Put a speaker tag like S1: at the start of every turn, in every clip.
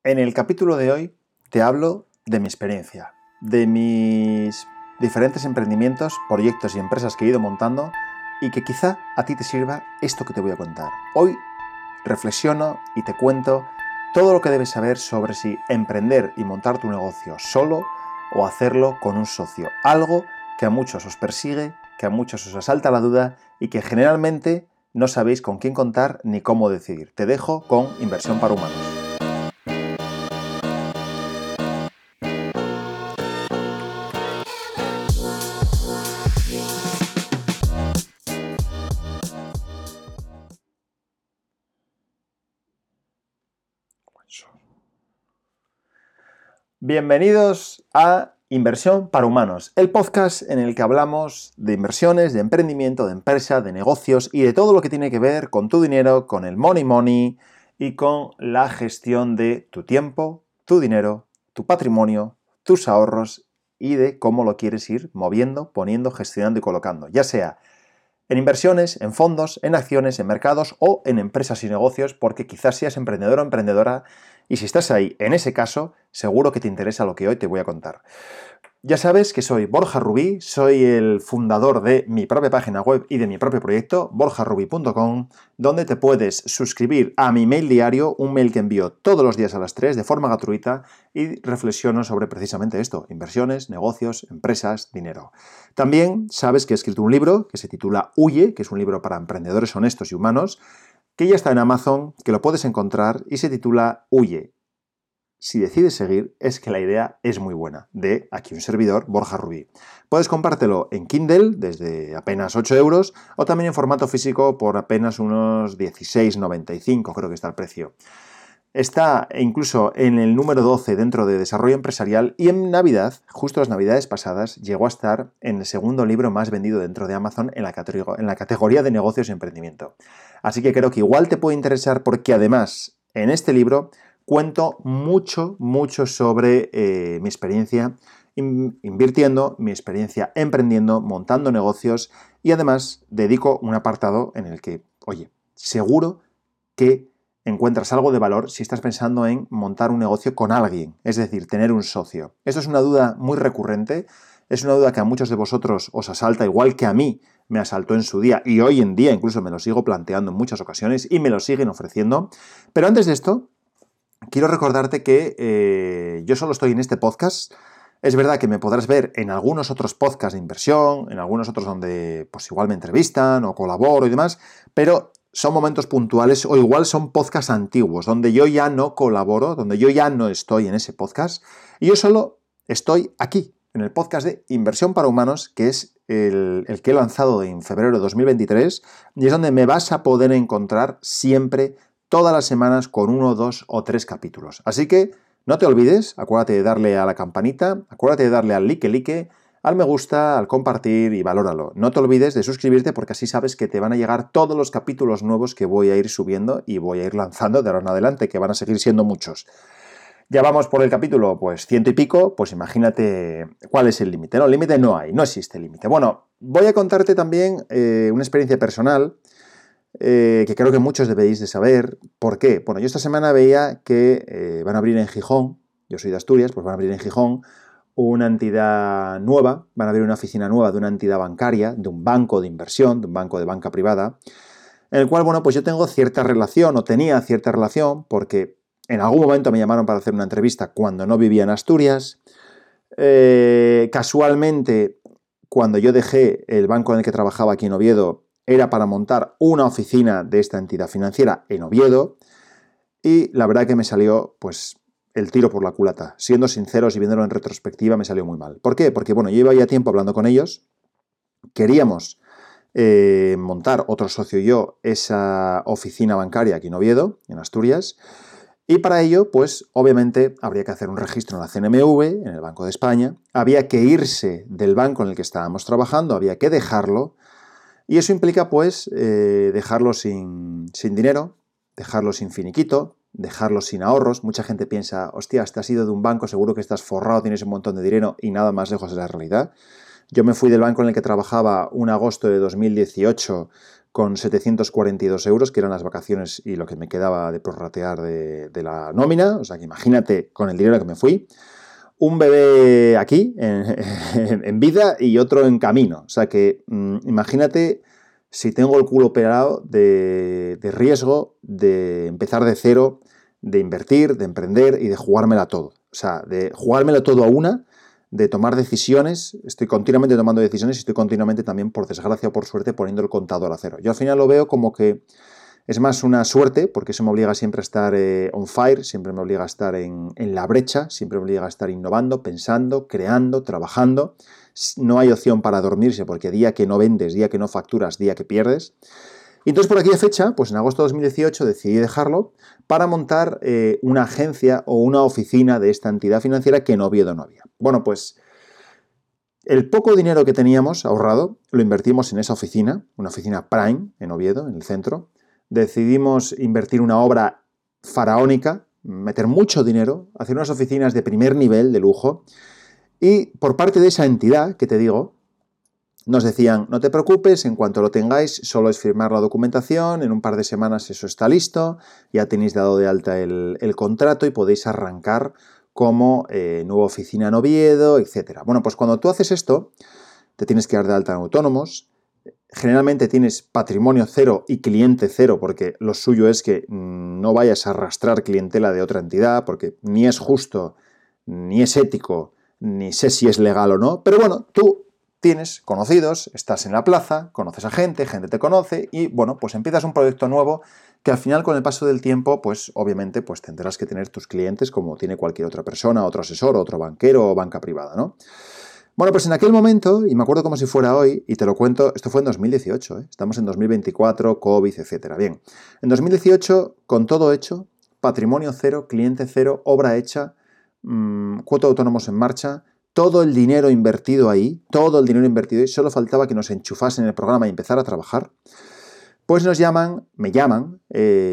S1: En el capítulo de hoy te hablo de mi experiencia, de mis diferentes emprendimientos, proyectos y empresas que he ido montando y que quizá a ti te sirva esto que te voy a contar. Hoy reflexiono y te cuento todo lo que debes saber sobre si emprender y montar tu negocio solo o hacerlo con un socio. Algo que a muchos os persigue, que a muchos os asalta la duda y que generalmente no sabéis con quién contar ni cómo decidir. Te dejo con Inversión para Humanos. Bienvenidos a Inversión para Humanos, el podcast en el que hablamos de inversiones, de emprendimiento, de empresa, de negocios y de todo lo que tiene que ver con tu dinero, con el money y con la gestión de tu tiempo, tu dinero, tu patrimonio, tus ahorros y de cómo lo quieres ir moviendo, poniendo, gestionando y colocando, ya sea en inversiones, en fondos, en acciones, en mercados o en empresas y negocios, porque quizás seas emprendedor o emprendedora y si estás ahí, en ese caso, seguro que te interesa lo que hoy te voy a contar. Ya sabes que soy Borja Rubí, soy el fundador de mi propia página web y de mi propio proyecto, borjarubí.com, donde te puedes suscribir a mi mail diario, un mail que envío todos los días a las 3 de forma gratuita y reflexiono sobre precisamente esto, inversiones, negocios, empresas, dinero. También sabes que he escrito un libro que se titula Huye, que es un libro para emprendedores honestos y humanos, que ya está en Amazon, que lo puedes encontrar y se titula Huye. Si decides seguir, es que la idea es muy buena, de aquí un servidor, Borja Rubí. Puedes comprártelo en Kindle desde apenas 8 euros o también en formato físico por apenas unos 16,95, creo que está el precio. Está incluso en el número 12 dentro de Desarrollo Empresarial y en Navidad, justo las Navidades pasadas, llegó a estar en el segundo libro más vendido dentro de Amazon en la categoría de negocios y emprendimiento. Así que creo que igual te puede interesar porque además en este libro cuento mucho sobre mi experiencia invirtiendo, mi experiencia emprendiendo, montando negocios y además dedico un apartado en el que, oye, seguro que encuentras algo de valor si estás pensando en montar un negocio con alguien, es decir, tener un socio. Esto es una duda muy recurrente, es una duda que a muchos de vosotros os asalta, igual que a mí me asaltó en su día y hoy en día incluso me lo sigo planteando en muchas ocasiones y me lo siguen ofreciendo. Pero antes de esto, quiero recordarte que yo solo estoy en este podcast. Es verdad que me podrás ver en algunos otros podcasts de inversión, en algunos otros donde pues igual me entrevistan o colaboro y demás, pero son momentos puntuales o igual son podcasts antiguos, donde yo ya no colaboro, donde yo ya no estoy en ese podcast y yo solo estoy aquí, en el podcast de Inversión para Humanos, que es el que he lanzado en febrero de 2023 y es donde me vas a poder encontrar siempre todas las semanas con 1, 2 o 3 capítulos. Así que no te olvides, acuérdate de darle a la campanita, acuérdate de darle al like, al me gusta, al compartir y valóralo. No te olvides de suscribirte porque así sabes que te van a llegar todos los capítulos nuevos que voy a ir subiendo y voy a ir lanzando de ahora en adelante, que van a seguir siendo muchos. Ya vamos por el capítulo, pues 100 y pico, pues imagínate cuál es el límite. No, el límite no hay, no existe límite. Bueno, voy a contarte también una experiencia personal que creo que muchos debéis de saber. ¿Por qué? Bueno, yo esta semana veía que van a abrir en Gijón, yo soy de Asturias, pues van a abrir en Gijón una entidad nueva, van a abrir una oficina nueva de una entidad bancaria, de un banco de inversión, de un banco de banca privada, en el cual, bueno, pues yo tengo cierta relación o tenía cierta relación porque en algún momento me llamaron para hacer una entrevista cuando no vivía en Asturias. Casualmente, cuando yo dejé el banco en el que trabajaba aquí en Oviedo, era para montar una oficina de esta entidad financiera en Oviedo y la verdad que me salió pues el tiro por la culata. Siendo sinceros y viéndolo en retrospectiva me salió muy mal. ¿Por qué? Porque bueno, yo iba ya tiempo hablando con ellos, queríamos montar otro socio y yo esa oficina bancaria aquí en Oviedo, en Asturias, y para ello, pues obviamente habría que hacer un registro en la CNMV, en el Banco de España, había que irse del banco en el que estábamos trabajando, había que dejarlo, y eso implica pues dejarlo sin dinero, dejarlo sin finiquito, dejarlo sin ahorros. Mucha gente piensa, hostia, te has ido de un banco, seguro que estás forrado, tienes un montón de dinero y nada más lejos de la realidad. Yo me fui del banco en el que trabajaba un agosto de 2018 con 742 euros, que eran las vacaciones y lo que me quedaba de prorratear de la nómina. O sea, que imagínate con el dinero que me fui. Un bebé aquí, en vida, y otro en camino. O sea que imagínate si tengo el culo operado de riesgo, de empezar de cero, de invertir, de emprender y de jugármela todo. O sea, de jugármela todo a una, de tomar decisiones. Estoy continuamente tomando decisiones y estoy continuamente también, por desgracia o por suerte, poniendo el contador a cero. Yo al final lo veo como que es más una suerte, porque eso me obliga siempre a estar on fire, siempre me obliga a estar en la brecha, siempre me obliga a estar innovando, pensando, creando, trabajando. No hay opción para dormirse, porque día que no vendes, día que no facturas, día que pierdes. Y entonces por aquella fecha, pues en agosto de 2018 decidí dejarlo para montar una agencia o una oficina de esta entidad financiera que en Oviedo no había. Bueno, pues el poco dinero que teníamos ahorrado lo invertimos en esa oficina, una oficina Prime en Oviedo, en el centro. Decidimos invertir una obra faraónica, meter mucho dinero, hacer unas oficinas de primer nivel, de lujo, y por parte de esa entidad, que te digo, nos decían, no te preocupes, en cuanto lo tengáis, solo es firmar la documentación, en un par de semanas eso está listo, ya tenéis dado de alta el contrato y podéis arrancar como nueva oficina en Oviedo, etc. Bueno, pues cuando tú haces esto, te tienes que dar de alta en autónomos. Generalmente tienes patrimonio cero y cliente cero, porque lo suyo es que no vayas a arrastrar clientela de otra entidad, porque ni es justo, ni es ético, ni sé si es legal o no. Pero bueno, tú tienes conocidos, estás en la plaza, conoces a gente te conoce y bueno, pues empiezas un proyecto nuevo que al final con el paso del tiempo, pues obviamente pues tendrás que tener tus clientes como tiene cualquier otra persona, otro asesor, otro banquero o banca privada, ¿no? Bueno, pues en aquel momento, y me acuerdo como si fuera hoy, y te lo cuento, esto fue en 2018, estamos en 2024, COVID, etcétera. Bien, en 2018, con todo hecho, patrimonio cero, cliente cero, obra hecha, cuota de autónomos en marcha, todo el dinero invertido ahí, solo faltaba que nos enchufasen el programa y empezar a trabajar. Pues me llaman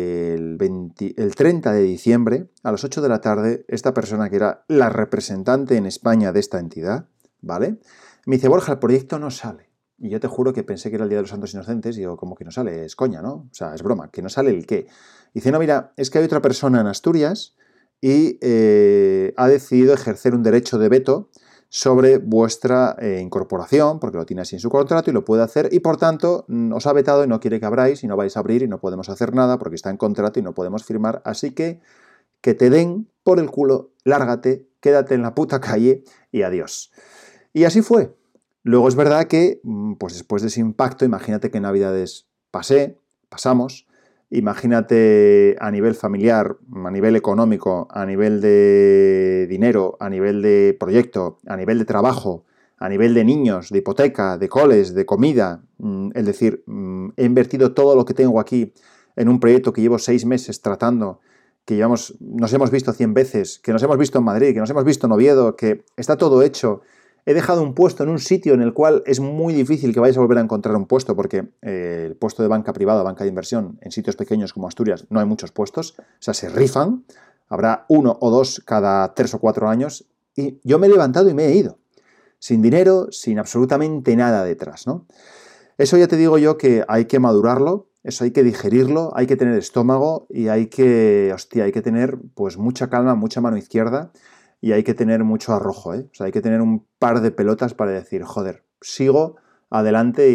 S1: el 30 de diciembre a las 8 de la tarde, esta persona que era la representante en España de esta entidad, ¿vale? Me dice, Borja, el proyecto no sale. Y yo te juro que pensé que era el Día de los Santos Inocentes y digo, ¿cómo que no sale? Es coña, ¿no? O sea, es broma, que no sale el qué. Dice, no, mira, es que hay otra persona en Asturias y ha decidido ejercer un derecho de veto sobre vuestra incorporación, porque lo tiene así en su contrato y lo puede hacer, y por tanto os ha vetado y no quiere que abráis y no vais a abrir y no podemos hacer nada porque está en contrato y no podemos firmar, así que te den por el culo, lárgate, quédate en la puta calle y adiós. Y así fue. Luego es verdad que, pues después de ese impacto, imagínate que en Navidades pasamos, imagínate a nivel familiar, a nivel económico, a nivel de dinero, a nivel de proyecto, a nivel de trabajo, a nivel de niños, de hipoteca, de coles, de comida, es decir, he invertido todo lo que tengo aquí en un proyecto que llevo 6 meses tratando, que nos hemos visto 100 veces, que nos hemos visto en Madrid, que nos hemos visto en Oviedo, que está todo hecho. He dejado un puesto en un sitio en el cual es muy difícil que vayas a volver a encontrar un puesto, porque el puesto de banca privada, banca de inversión, en sitios pequeños como Asturias no hay muchos puestos, o sea, se rifan, habrá 1 o 2 cada 3 o 4 años, y yo me he levantado y me he ido, sin dinero, sin absolutamente nada detrás, ¿no? Eso ya te digo yo que hay que madurarlo, eso hay que digerirlo, hay que tener estómago y hay que tener pues mucha calma, mucha mano izquierda y hay que tener mucho arrojo, ¿eh? O sea, hay que tener un par de pelotas para decir, joder, sigo adelante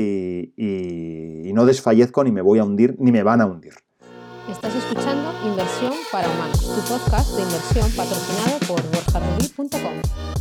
S1: y no desfallezco ni me voy a hundir ni me van a hundir.
S2: Estás escuchando Inversión para Humanos, tu podcast de inversión patrocinado por borjarubí.com.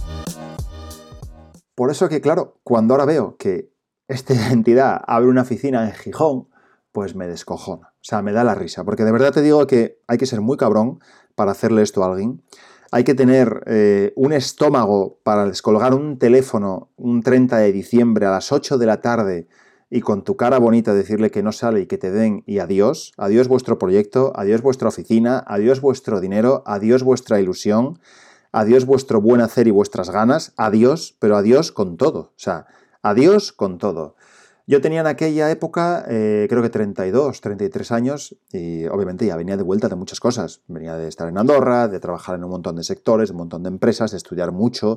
S1: Por eso que, claro, cuando ahora veo que esta entidad abre una oficina en Gijón, pues me descojona. O sea, me da la risa. Porque de verdad te digo que hay que ser muy cabrón para hacerle esto a alguien. Hay que tener un estómago para descolgar un teléfono un 30 de diciembre a las 8 de la tarde y con tu cara bonita decirle que no sale y que te den y adiós. Adiós vuestro proyecto, adiós vuestra oficina, adiós vuestro dinero, adiós vuestra ilusión, adiós vuestro buen hacer y vuestras ganas, adiós, pero adiós con todo. O sea, adiós con todo. Yo tenía en aquella época, creo que 32, 33 años y obviamente ya venía de vuelta de muchas cosas. Venía de estar en Andorra, de trabajar en un montón de sectores, un montón de empresas, de estudiar mucho,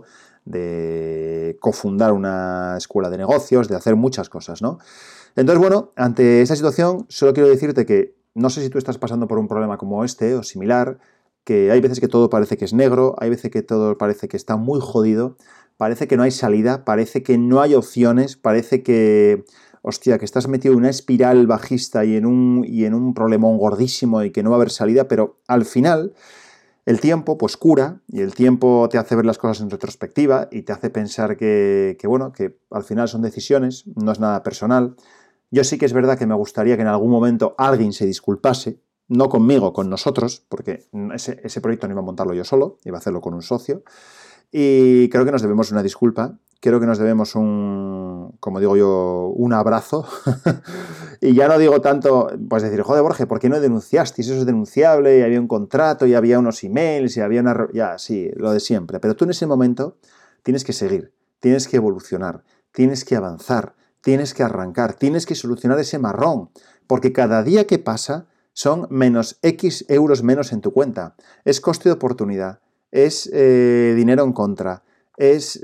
S1: de cofundar una escuela de negocios, de hacer muchas cosas, ¿no? Entonces, bueno, ante esta situación, solo quiero decirte que no sé si tú estás pasando por un problema como este o similar, que hay veces que todo parece que es negro, hay veces que todo parece que está muy jodido, parece que no hay salida, parece que no hay opciones, parece que, hostia, que estás metido en una espiral bajista y en un problemón gordísimo y que no va a haber salida, pero al final el tiempo pues cura y el tiempo te hace ver las cosas en retrospectiva y te hace pensar bueno, que al final son decisiones, no es nada personal. Yo sí que es verdad que me gustaría que en algún momento alguien se disculpase, no conmigo, con nosotros, porque ese proyecto no iba a montarlo yo solo, iba a hacerlo con un socio. Y creo que nos debemos una disculpa, creo que nos debemos como digo yo, un abrazo. Y ya no digo tanto, pues decir, joder, Borja, ¿por qué no denunciasteis? Eso es denunciable, y había un contrato, y había unos emails, y había una... Ya, sí, lo de siempre. Pero tú en ese momento tienes que seguir, tienes que evolucionar, tienes que avanzar, tienes que arrancar, tienes que solucionar ese marrón, porque cada día que pasa son menos X euros menos en tu cuenta. Es coste de oportunidad, es dinero en contra, es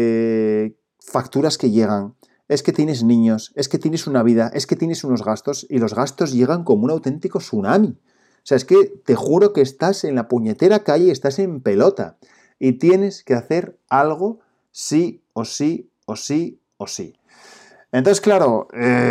S1: facturas que llegan, es que tienes niños, es que tienes una vida, es que tienes unos gastos y los gastos llegan como un auténtico tsunami. O sea, es que te juro que estás en la puñetera calle, estás en pelota y tienes que hacer algo sí o sí o sí o sí. Entonces, claro,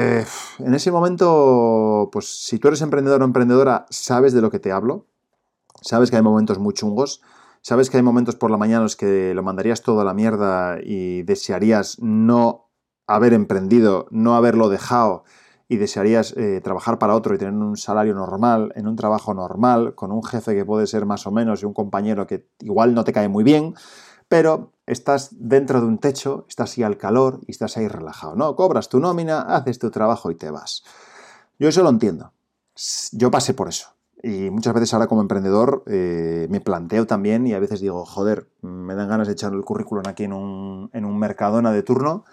S1: en ese momento, pues si tú eres emprendedor o emprendedora, sabes de lo que te hablo, sabes que hay momentos muy chungos, sabes que hay momentos por la mañana en los que lo mandarías todo a la mierda y desearías no haber emprendido, no haberlo dejado y desearías trabajar para otro y tener un salario normal, en un trabajo normal, con un jefe que puede ser más o menos y un compañero que igual no te cae muy bien, pero estás dentro de un techo, estás ahí al calor y estás ahí relajado, ¿no? Cobras tu nómina, haces tu trabajo y te vas. Yo eso lo entiendo. Yo pasé por eso. Y muchas veces ahora como emprendedor me planteo también y a veces digo, joder, me dan ganas de echar el currículum aquí en un Mercadona de turno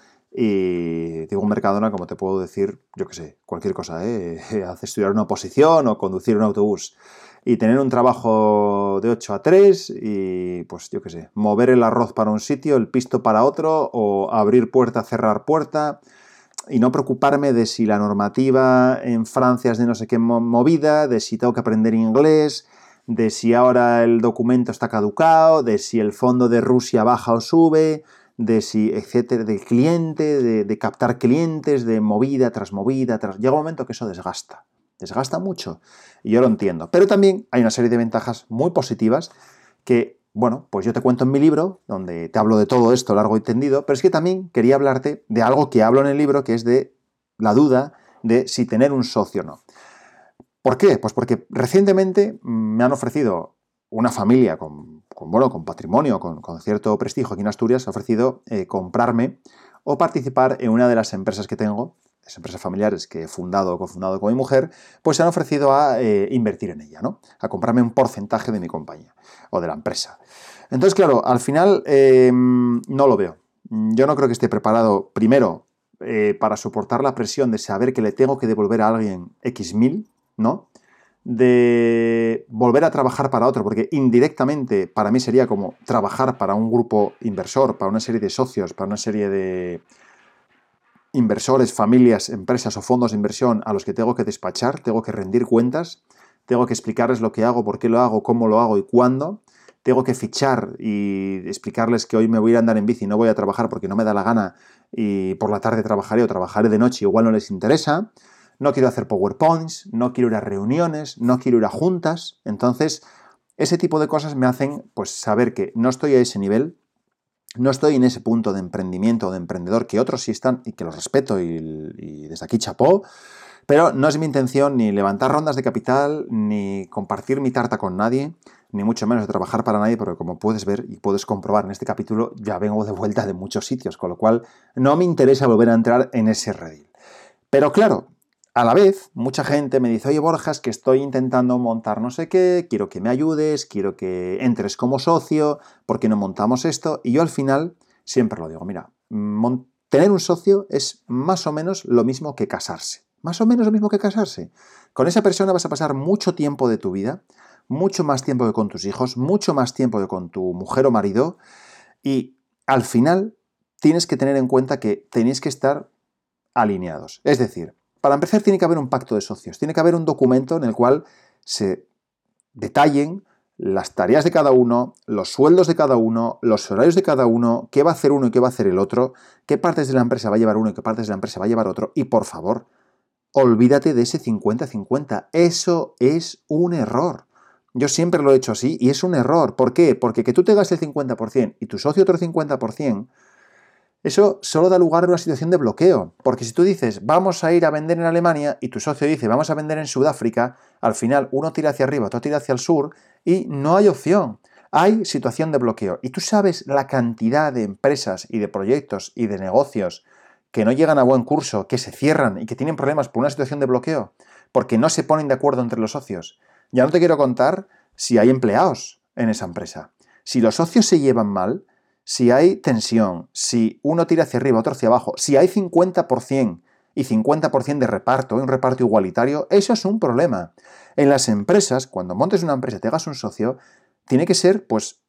S1: y digo un Mercadona como te puedo decir, yo qué sé, cualquier cosa, hacer estudiar una oposición o conducir un autobús y tener un trabajo de 8 a 3 y pues yo qué sé, mover el arroz para un sitio, el pisto para otro o abrir puerta, cerrar puerta y no preocuparme de si la normativa en Francia es de no sé qué movida, de si tengo que aprender inglés, de si ahora el documento está caducado, de si el fondo de Rusia baja o sube, de si, etcétera, del cliente, de captar clientes, de movida tras movida, Llega un momento que eso desgasta mucho, y yo lo entiendo. Pero también hay una serie de ventajas muy positivas que, bueno, pues yo te cuento en mi libro, donde te hablo de todo esto largo y tendido, pero es que también quería hablarte de algo que hablo en el libro, que es de la duda si tener un socio o no. ¿Por qué? Pues porque recientemente me han ofrecido una familia con patrimonio, con cierto prestigio aquí en Asturias, ha ofrecido comprarme o participar en una de las empresas que tengo, las empresas familiares que he fundado o cofundado con mi mujer, pues se han ofrecido a invertir en ella, ¿no? A comprarme un porcentaje de mi compañía o de la empresa. Entonces, claro, al final no lo veo. Yo no creo que esté preparado, primero, para soportar la presión de saber que le tengo que devolver a alguien X mil, ¿no? De volver a trabajar para otro, porque indirectamente para mí sería como trabajar para un grupo inversor, para una serie de socios, para una serie de inversores, familias, empresas o fondos de inversión a los que tengo que despachar, tengo que rendir cuentas, tengo que explicarles lo que hago, por qué lo hago, cómo lo hago y cuándo. Tengo que fichar y explicarles que hoy me voy a ir a andar en bici y no voy a trabajar porque no me da la gana y por la tarde trabajaré o trabajaré de noche, igual no les interesa. No quiero hacer PowerPoints, no quiero ir a reuniones, no quiero ir a juntas. Entonces, ese tipo de cosas me hacen pues saber que no estoy a ese nivel, no estoy en ese punto de emprendimiento o de emprendedor que otros sí están y que los respeto y desde aquí chapó, pero no es mi intención ni levantar rondas de capital, ni compartir mi tarta con nadie, ni mucho menos de trabajar para nadie, porque como puedes ver y puedes comprobar en este capítulo, ya vengo de vuelta de muchos sitios, con lo cual no me interesa volver a entrar en ese redil. Pero claro, a la vez, mucha gente me dice, oye Borja, es que estoy intentando montar no sé qué, quiero que me ayudes, quiero que entres como socio, ¿por qué no montamos esto? Y yo al final siempre lo digo, mira, tener un socio es más o menos lo mismo que casarse. Más o menos lo mismo que casarse. Con esa persona vas a pasar mucho tiempo de tu vida, mucho más tiempo que con tus hijos, mucho más tiempo que con tu mujer o marido, y al final tienes que tener en cuenta que tenéis que estar alineados. Es decir, para empezar tiene que haber un pacto de socios, tiene que haber un documento en el cual se detallen las tareas de cada uno, los sueldos de cada uno, los horarios de cada uno, qué va a hacer uno y qué va a hacer el otro, qué partes de la empresa va a llevar uno y qué partes de la empresa va a llevar otro, y por favor, olvídate de ese 50-50. Eso es un error. Yo siempre lo he hecho así y es un error. ¿Por qué? Porque que tú tengas el 50% y tu socio otro 50%, eso solo da lugar a una situación de bloqueo. Porque si tú dices, vamos a ir a vender en Alemania y tu socio dice, vamos a vender en Sudáfrica, al final uno tira hacia arriba, otro tira hacia el sur y no hay opción. Hay situación de bloqueo. Y tú sabes la cantidad de empresas y de proyectos y de negocios que no llegan a buen curso, que se cierran y que tienen problemas por una situación de bloqueo, porque no se ponen de acuerdo entre los socios. Ya no te quiero contar si hay empleados en esa empresa. Si los socios se llevan mal, si hay tensión, si uno tira hacia arriba, otro hacia abajo, si hay 50% y 50% de reparto, un reparto igualitario, eso es un problema. En las empresas, cuando montes una empresa y te hagas un socio, tiene que ser, pues,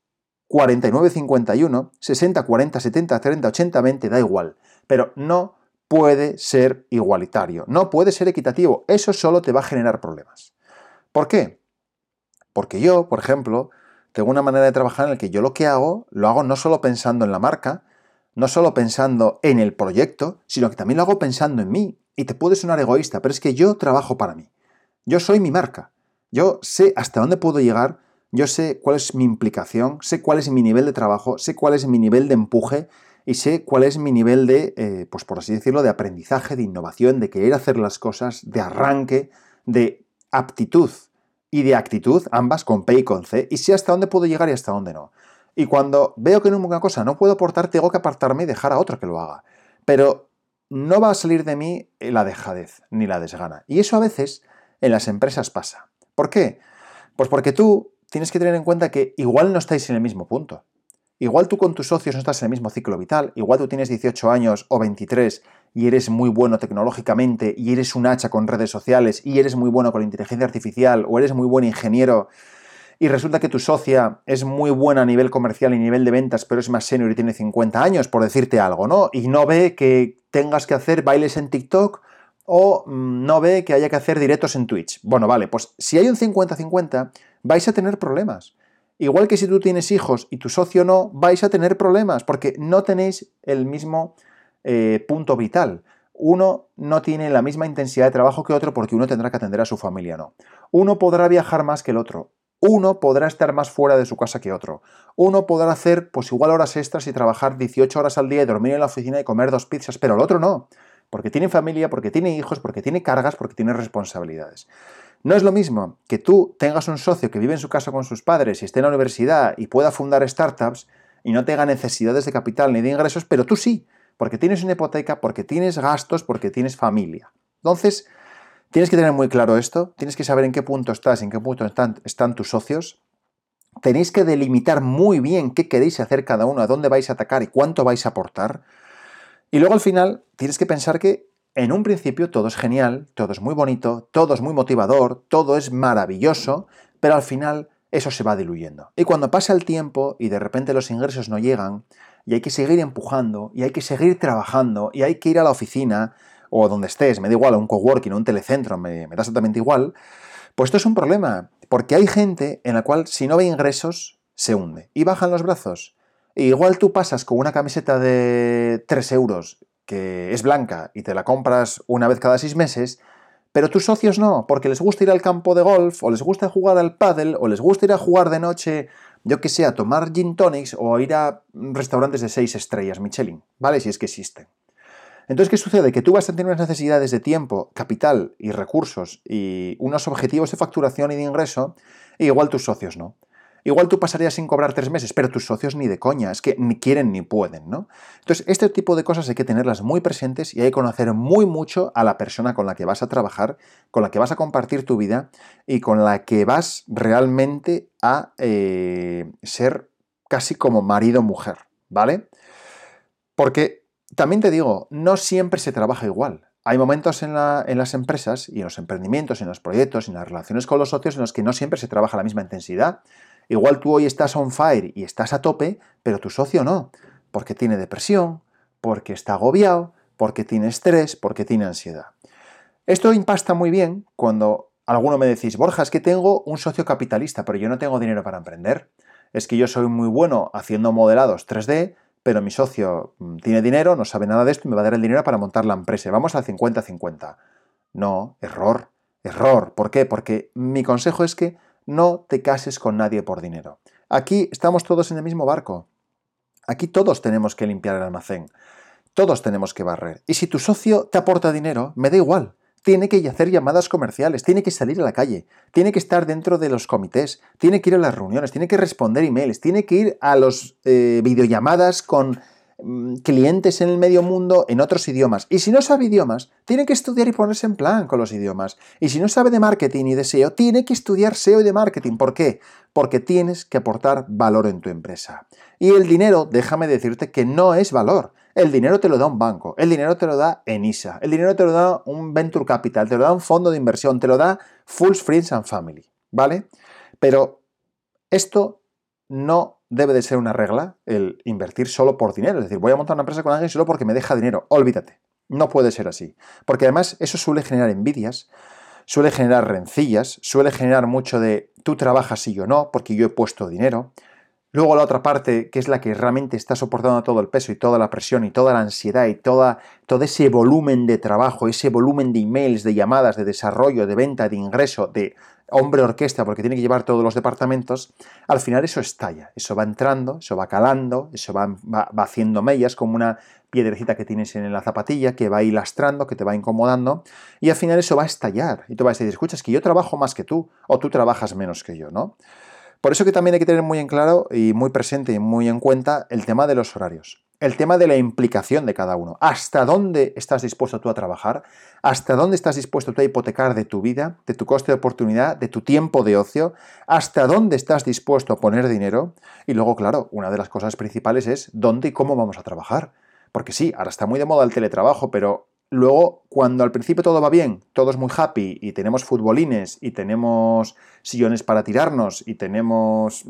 S1: 49-51, 60-40, 70-30, 80-20, da igual. Pero no puede ser igualitario, no puede ser equitativo. Eso solo te va a generar problemas. ¿Por qué? Porque yo, por ejemplo, tengo una manera de trabajar en la que yo lo que hago, lo hago no solo pensando en la marca, no solo pensando en el proyecto, sino que también lo hago pensando en mí. Y te puede sonar egoísta, pero es que yo trabajo para mí. Yo soy mi marca. Yo sé hasta dónde puedo llegar, yo sé cuál es mi implicación, sé cuál es mi nivel de trabajo, sé cuál es mi nivel de empuje y sé cuál es mi nivel de, pues por así decirlo, de aprendizaje, de innovación, de querer hacer las cosas, de arranque, de aptitud y de actitud, ambas con P y con C, y sé hasta dónde puedo llegar y hasta dónde no. Y cuando veo que en una cosa no puedo aportar, tengo que apartarme y dejar a otro que lo haga. Pero no va a salir de mí la dejadez ni la desgana. Y eso a veces en las empresas pasa. ¿Por qué? Pues porque tú tienes que tener en cuenta que igual no estáis en el mismo punto. Igual tú con tus socios no estás en el mismo ciclo vital, igual tú tienes 18 años o 23 y eres muy bueno tecnológicamente y eres un hacha con redes sociales y eres muy bueno con la inteligencia artificial o eres muy buen ingeniero y resulta que tu socia es muy buena a nivel comercial y nivel de ventas, pero es más senior y tiene 50 años, por decirte algo, ¿no? Y no ve que tengas que hacer bailes en TikTok o no ve que haya que hacer directos en Twitch. Bueno, vale, pues si hay un 50-50, vais a tener problemas. Igual que si tú tienes hijos y tu socio no, vais a tener problemas porque no tenéis el mismo punto vital. Uno no tiene la misma intensidad de trabajo que otro porque uno tendrá que atender a su familia, no. Uno podrá viajar más que el otro. Uno podrá estar más fuera de su casa que otro. Uno podrá hacer, pues igual horas extras y trabajar 18 horas al día y dormir en la oficina y comer 2 pizzas, pero el otro no. Porque tiene familia, porque tiene hijos, porque tiene cargas, porque tiene responsabilidades. No es lo mismo que tú tengas un socio que vive en su casa con sus padres y esté en la universidad y pueda fundar startups y no tenga necesidades de capital ni de ingresos, pero tú sí, porque tienes una hipoteca, porque tienes gastos, porque tienes familia. Entonces, tienes que tener muy claro esto, tienes que saber en qué punto estás, en qué punto están tus socios. Tenéis que delimitar muy bien qué queréis hacer cada uno, a dónde vais a atacar y cuánto vais a aportar. Y luego al final tienes que pensar que en un principio todo es genial, todo es muy bonito, todo es muy motivador, todo es maravilloso, pero al final eso se va diluyendo. Y cuando pasa el tiempo y de repente los ingresos no llegan, y hay que seguir empujando, y hay que seguir trabajando, y hay que ir a la oficina, o donde estés, me da igual, a un coworking, a un telecentro, me da exactamente igual, pues esto es un problema, porque hay gente en la cual si no ve ingresos, se hunde, y bajan los brazos. E igual tú pasas con una camiseta de 3 euros que es blanca y te la compras una vez cada 6 meses, pero tus socios no, porque les gusta ir al campo de golf, o les gusta jugar al pádel, o les gusta ir a jugar de noche, yo que sé, a tomar gin tonics o ir a restaurantes de 6 estrellas Michelin, ¿vale? Si es que existen. Entonces, ¿qué sucede? Que tú vas a tener unas necesidades de tiempo, capital y recursos y unos objetivos de facturación y de ingreso, e igual tus socios no. Igual tú pasarías sin cobrar 3 meses, pero tus socios ni de coña, es que ni quieren ni pueden, ¿no? Entonces, este tipo de cosas hay que tenerlas muy presentes y hay que conocer muy mucho a la persona con la que vas a trabajar, con la que vas a compartir tu vida y con la que vas realmente a ser casi como marido-mujer, ¿vale? Porque También te digo, no siempre se trabaja igual. Hay momentos en las empresas y en los emprendimientos, en los proyectos, en las relaciones con los socios en los que no siempre se trabaja a la misma intensidad. Igual tú hoy estás on fire y estás a tope, pero tu socio no, porque tiene depresión, porque está agobiado, porque tiene estrés, porque tiene ansiedad. Esto impacta muy bien cuando alguno me decís, Borja, es que tengo un socio capitalista, pero yo no tengo dinero para emprender. Es que yo soy muy bueno haciendo modelados 3D, pero mi socio tiene dinero, no sabe nada de esto y me va a dar el dinero para montar la empresa. Vamos al 50-50. No, error, error. ¿Por qué? Porque mi consejo es que no te cases con nadie por dinero. Aquí estamos todos en el mismo barco. Aquí todos tenemos que limpiar el almacén. Todos tenemos que barrer. Y si tu socio te aporta dinero, me da igual. Tiene que hacer llamadas comerciales, tiene que salir a la calle, tiene que estar dentro de los comités, tiene que ir a las reuniones, tiene que responder emails, tiene que ir a las videollamadas con clientes en el medio mundo en otros idiomas. Y si no sabe idiomas, tiene que estudiar y ponerse en plan con los idiomas. Y si no sabe de marketing y de SEO, tiene que estudiar SEO y de marketing. ¿Por qué? Porque tienes que aportar valor en tu empresa. Y el dinero, déjame decirte que no es valor. El dinero te lo da un banco, el dinero te lo da Enisa, el dinero te lo da un Venture Capital, te lo da un fondo de inversión, te lo da Fools, Friends and Family, ¿vale? Pero esto no debe de ser una regla, el invertir solo por dinero. Es decir, voy a montar una empresa con alguien solo porque me deja dinero. Olvídate, no puede ser así. Porque además eso suele generar envidias, suele generar rencillas, suele generar mucho de tú trabajas y yo no, porque yo he puesto dinero. Luego la otra parte, que es la que realmente está soportando todo el peso y toda la presión y toda la ansiedad y todo ese volumen de trabajo, ese volumen de emails, de llamadas, de desarrollo, de venta, de ingreso, de hombre orquesta, porque tiene que llevar todos los departamentos, al final eso estalla, eso va entrando, eso va calando, eso va haciendo mellas como una piedrecita que tienes en la zapatilla, que va ahí lastrando, que te va incomodando, y al final eso va a estallar. Y tú vas a decir, escucha, es que yo trabajo más que tú, o tú trabajas menos que yo, ¿no? Por eso que también hay que tener muy en claro y muy presente y muy en cuenta el tema de los horarios, el tema de la implicación de cada uno. ¿Hasta dónde estás dispuesto tú a trabajar? ¿Hasta dónde estás dispuesto tú a hipotecar de tu vida, de tu coste de oportunidad, de tu tiempo de ocio? ¿Hasta dónde estás dispuesto a poner dinero? Y luego, claro, una de las cosas principales es dónde y cómo vamos a trabajar. Porque sí, ahora está muy de moda el teletrabajo, pero luego, cuando al principio todo va bien, todo es muy happy y tenemos futbolines y tenemos sillones para tirarnos y tenemos,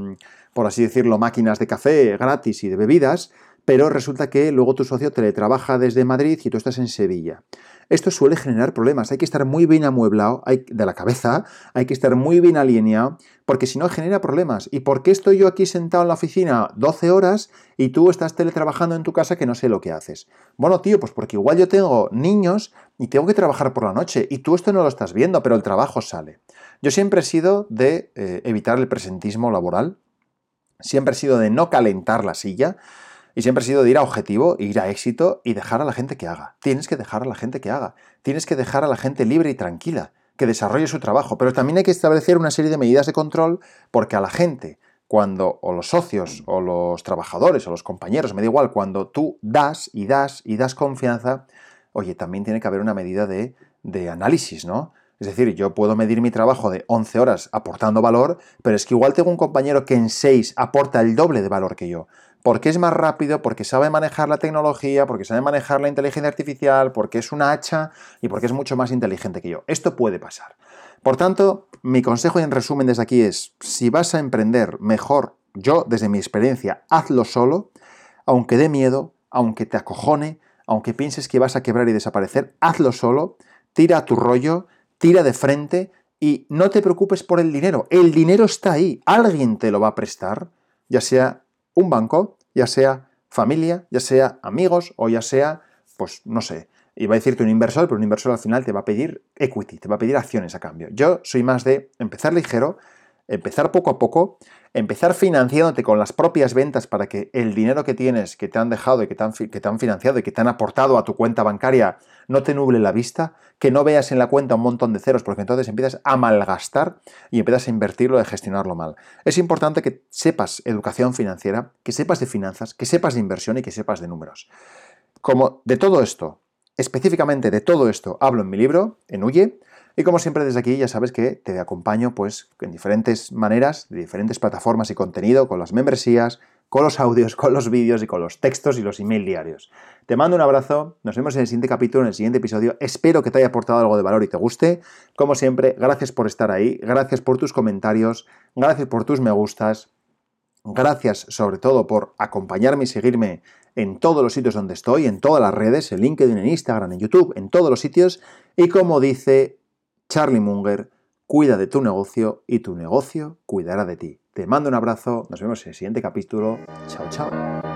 S1: por así decirlo, máquinas de café gratis y de bebidas, pero resulta que luego tu socio teletrabaja desde Madrid y tú estás en Sevilla. Esto suele generar problemas, hay que estar muy bien amueblado de la cabeza, hay que estar muy bien alineado, porque si no genera problemas. ¿Y por qué estoy yo aquí sentado en la oficina 12 horas y tú estás teletrabajando en tu casa que no sé lo que haces? Bueno, tío, pues porque igual yo tengo niños y tengo que trabajar por la noche y tú esto no lo estás viendo, pero el trabajo sale. Yo siempre he sido de evitar el presentismo laboral, siempre he sido de no calentar la silla, y siempre he sido de ir a objetivo, ir a éxito y dejar a la gente que haga. Tienes que dejar a la gente que haga. Tienes que dejar a la gente libre y tranquila, que desarrolle su trabajo. Pero también hay que establecer una serie de medidas de control porque a la gente, cuando, o los socios, o los trabajadores, o los compañeros, me da igual, cuando tú das y das y das confianza, oye, también tiene que haber una medida de análisis, ¿no? Es decir, yo puedo medir mi trabajo de 11 horas aportando valor, pero es que igual tengo un compañero que en 6 aporta el doble de valor que yo. Porque es más rápido, porque sabe manejar la tecnología, porque sabe manejar la inteligencia artificial, porque es una hacha y porque es mucho más inteligente que yo. Esto puede pasar. Por tanto, mi consejo y en resumen desde aquí es, si vas a emprender, mejor, yo desde mi experiencia, hazlo solo, aunque dé miedo, aunque te acojone, aunque pienses que vas a quebrar y desaparecer, hazlo solo, tira a tu rollo, tira de frente y no te preocupes por el dinero. El dinero está ahí, alguien te lo va a prestar, ya sea un banco, ya sea familia, ya sea amigos o ya sea, pues no sé, iba a decirte un inversor, pero un inversor al final te va a pedir equity, te va a pedir acciones a cambio. Yo soy más de empezar ligero, empezar poco a poco, empezar financiándote con las propias ventas para que el dinero que tienes, que te han dejado y que te han financiado y que te han aportado a tu cuenta bancaria no te nuble la vista, que no veas en la cuenta un montón de ceros, porque entonces empiezas a malgastar y empiezas a invertirlo y a gestionarlo mal. Es importante que sepas educación financiera, que sepas de finanzas, que sepas de inversión y que sepas de números. Como de todo esto, específicamente de todo esto, hablo en mi libro, en Huye, y como siempre desde aquí ya sabes que te acompaño pues en diferentes maneras, de diferentes plataformas y contenido, con las membresías, con los audios, con los vídeos y con los textos y los email diarios. Te mando un abrazo, nos vemos en el siguiente capítulo, en el siguiente episodio. Espero que te haya aportado algo de valor y te guste. Como siempre, gracias por estar ahí, gracias por tus comentarios, gracias por tus me gustas, gracias sobre todo por acompañarme y seguirme en todos los sitios donde estoy, en todas las redes, en LinkedIn, en Instagram, en YouTube, en todos los sitios. Y como dice Charlie Munger, cuida de tu negocio y tu negocio cuidará de ti. Te mando un abrazo, nos vemos en el siguiente capítulo. Chao, chao.